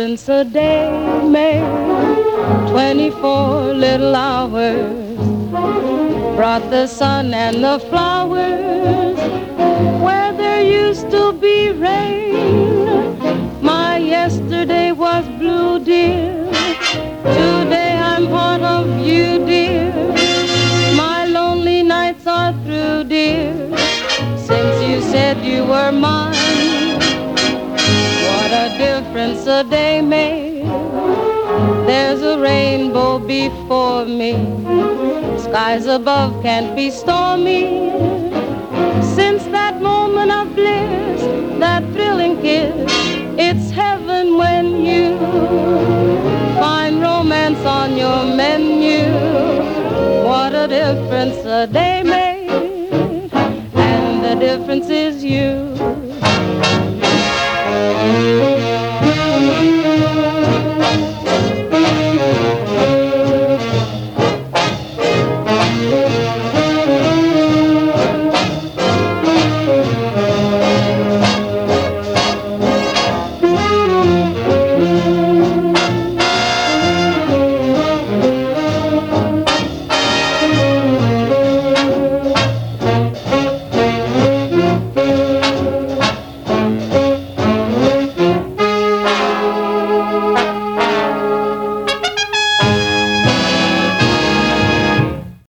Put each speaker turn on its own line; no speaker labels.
difference a day made. 24 little hours brought the sun and the flowers where there used to be rain. My yesterday was blue, dear. Today I'm part of you, dear. My lonely nights are through, dear, since you said you were mine. What a difference a day made. There's a rainbow before me. Skies above can't be stormy. Since that moment of bliss, that thrilling kiss, it's heaven when you find romance on your menu. What a difference a day made, and the difference is you.